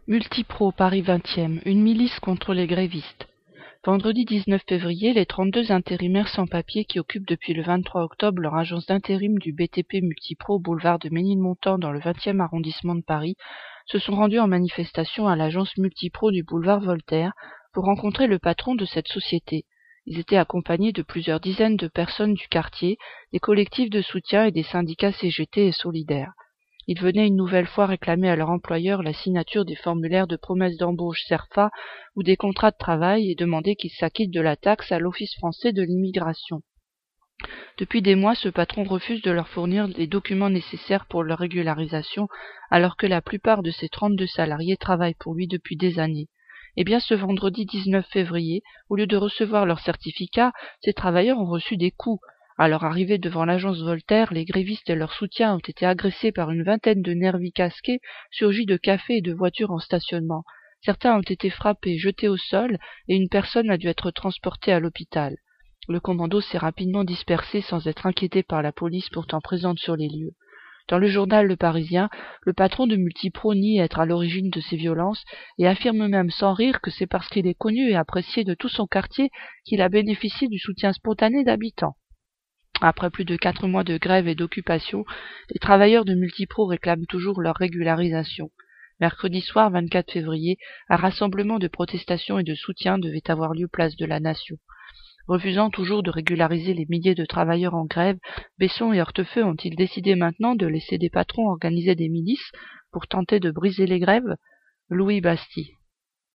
Multipro, Paris 20e, une milice contre les grévistes. Vendredi 19 février, les 32 intérimaires sans papier qui occupent depuis le 23 octobre leur agence d'intérim du BTP Multipro, boulevard de Ménilmontant dans le 20e arrondissement de Paris, se sont rendus en manifestation à l'agence Multipro du boulevard Voltaire pour rencontrer le patron de cette société. Ils étaient accompagnés de plusieurs dizaines de personnes du quartier, des collectifs de soutien et des syndicats CGT et solidaires. Ils venaient une nouvelle fois réclamer à leur employeur la signature des formulaires de promesse d'embauche CERFA ou des contrats de travail et demander qu'ils s'acquittent de la taxe à l'Office français de l'immigration. Depuis des mois, ce patron refuse de leur fournir les documents nécessaires pour leur régularisation, alors que la plupart de ses 32 salariés travaillent pour lui depuis des années. Eh bien, ce vendredi 19 février, au lieu de recevoir leur certificat, ces travailleurs ont reçu des coups. À leur arrivée devant l'agence Voltaire, les grévistes et leurs soutiens ont été agressés par une vingtaine de nervis casqués, surgis de cafés et de voitures en stationnement. Certains ont été frappés, jetés au sol, et une personne a dû être transportée à l'hôpital. Le commando s'est rapidement dispersé sans être inquiété par la police pourtant présente sur les lieux. Dans le journal Le Parisien, le patron de Multipro nie être à l'origine de ces violences et affirme même sans rire que c'est parce qu'il est connu et apprécié de tout son quartier qu'il a bénéficié du soutien spontané d'habitants. Après plus de 4 mois de grève et d'occupation, les travailleurs de Multipro réclament toujours leur régularisation. Mercredi soir 24 février, un rassemblement de protestation et de soutien devait avoir lieu place de la Nation. Refusant toujours de régulariser les milliers de travailleurs en grève, Besson et Hortefeux ont-ils décidé maintenant de laisser des patrons organiser des milices pour tenter de briser les grèves? Louis Bastille.